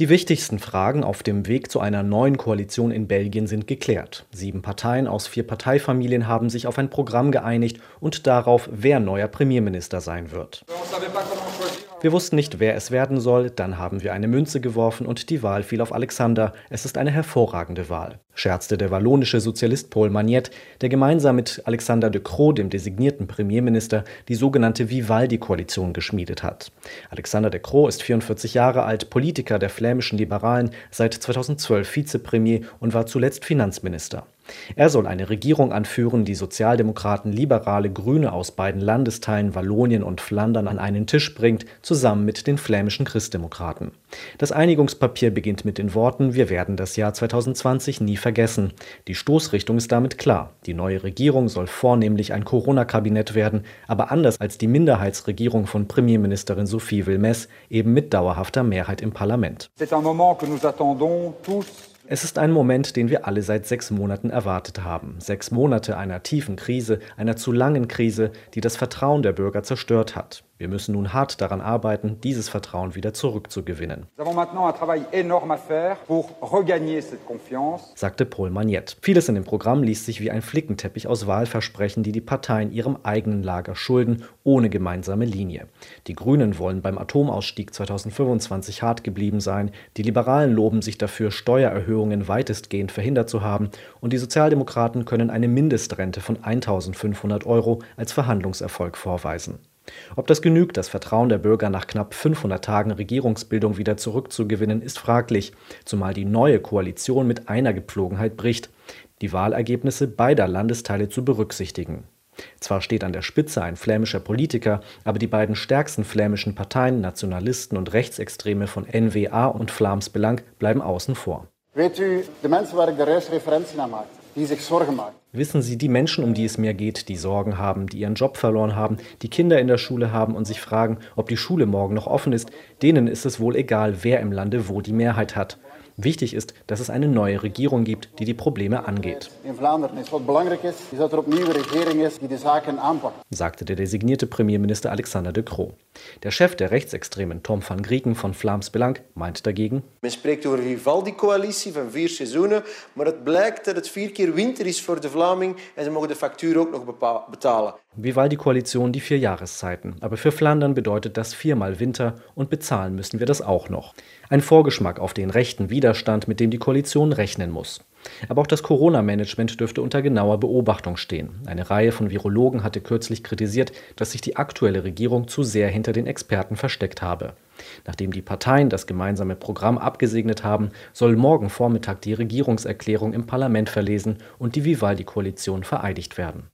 Die wichtigsten Fragen auf dem Weg zu einer neuen Koalition in Belgien sind geklärt. 7 Parteien aus 4 Parteifamilien haben sich auf ein Programm geeinigt und darauf, wer neuer Premierminister sein wird. Wir wussten nicht, wer es werden soll, dann haben wir eine Münze geworfen und die Wahl fiel auf Alexander. Es ist eine hervorragende Wahl, scherzte der wallonische Sozialist Paul Magnette, der gemeinsam mit Alexander De Croo, dem designierten Premierminister, die sogenannte Vivaldi-Koalition geschmiedet hat. Alexander De Croo ist 44 Jahre alt, Politiker der flämischen Liberalen, seit 2012 Vizepremier und war zuletzt Finanzminister. Er soll eine Regierung anführen, die Sozialdemokraten, Liberale, Grüne aus beiden Landesteilen Wallonien und Flandern an einen Tisch bringt, zusammen mit den flämischen Christdemokraten. Das Einigungspapier beginnt mit den Worten: Wir werden das Jahr 2020 nie vergessen. Die Stoßrichtung ist damit klar. Die neue Regierung soll vornehmlich ein Corona-Kabinett werden, aber anders als die Minderheitsregierung von Premierministerin Sophie Wilmès eben mit dauerhafter Mehrheit im Parlament. Es ist ein Moment, den wir alle seit 6 Monaten erwartet haben. 6 Monate einer tiefen Krise, einer zu langen Krise, die das Vertrauen der Bürger zerstört hat. Wir müssen nun hart daran arbeiten, dieses Vertrauen wieder zurückzugewinnen, sagte Paul Magnette. Vieles in dem Programm liest sich wie ein Flickenteppich aus Wahlversprechen, die die Parteien ihrem eigenen Lager schulden, ohne gemeinsame Linie. Die Grünen wollen beim Atomausstieg 2025 hart geblieben sein, die Liberalen loben sich dafür, Steuererhöhungen weitestgehend verhindert zu haben, und die Sozialdemokraten können eine Mindestrente von 1.500 € als Verhandlungserfolg vorweisen. Ob das genügt, das Vertrauen der Bürger nach knapp 500 Tagen Regierungsbildung wieder zurückzugewinnen, ist fraglich, zumal die neue Koalition mit einer Gepflogenheit bricht: die Wahlergebnisse beider Landesteile zu berücksichtigen. Zwar steht an der Spitze ein flämischer Politiker, aber die beiden stärksten flämischen Parteien, Nationalisten und Rechtsextreme von N-VA und Vlaams Belang, bleiben außen vor. Weet u, de mensen waar ik de juiste referentie naar maak, die zich zorgen maken. Wissen Sie, die Menschen, um die es mir geht, die Sorgen haben, die ihren Job verloren haben, die Kinder in der Schule haben und sich fragen, ob die Schule morgen noch offen ist, denen ist es wohl egal, wer im Lande wo die Mehrheit hat. Wichtig ist, dass es eine neue Regierung gibt, die die Probleme angeht, In Vlaanderen is wat belangrijk is dat opnieuw een regering is die de zaken aanpakt, sagte der designierte Premierminister Alexander De Croo. Der Chef der Rechtsextremen Tom van Grieken von Vlaams Belang meint dagegen: Men spreekt over een Vivaldi-coalitie van 4 seizoenen, maar het blijkt dat het 4 keer winter is voor de Vlaming en ze mogen de factuur ook nog betalen. Vivaldi-Koalition, die 4 Jahreszeiten. Aber für Flandern bedeutet das 4-mal Winter und bezahlen müssen wir das auch noch. Ein Vorgeschmack auf den rechten Widerstand, mit dem die Koalition rechnen muss. Aber auch das Corona-Management dürfte unter genauer Beobachtung stehen. Eine Reihe von Virologen hatte kürzlich kritisiert, dass sich die aktuelle Regierung zu sehr hinter den Experten versteckt habe. Nachdem die Parteien das gemeinsame Programm abgesegnet haben, soll morgen Vormittag die Regierungserklärung im Parlament verlesen und die Vivaldi-Koalition vereidigt werden.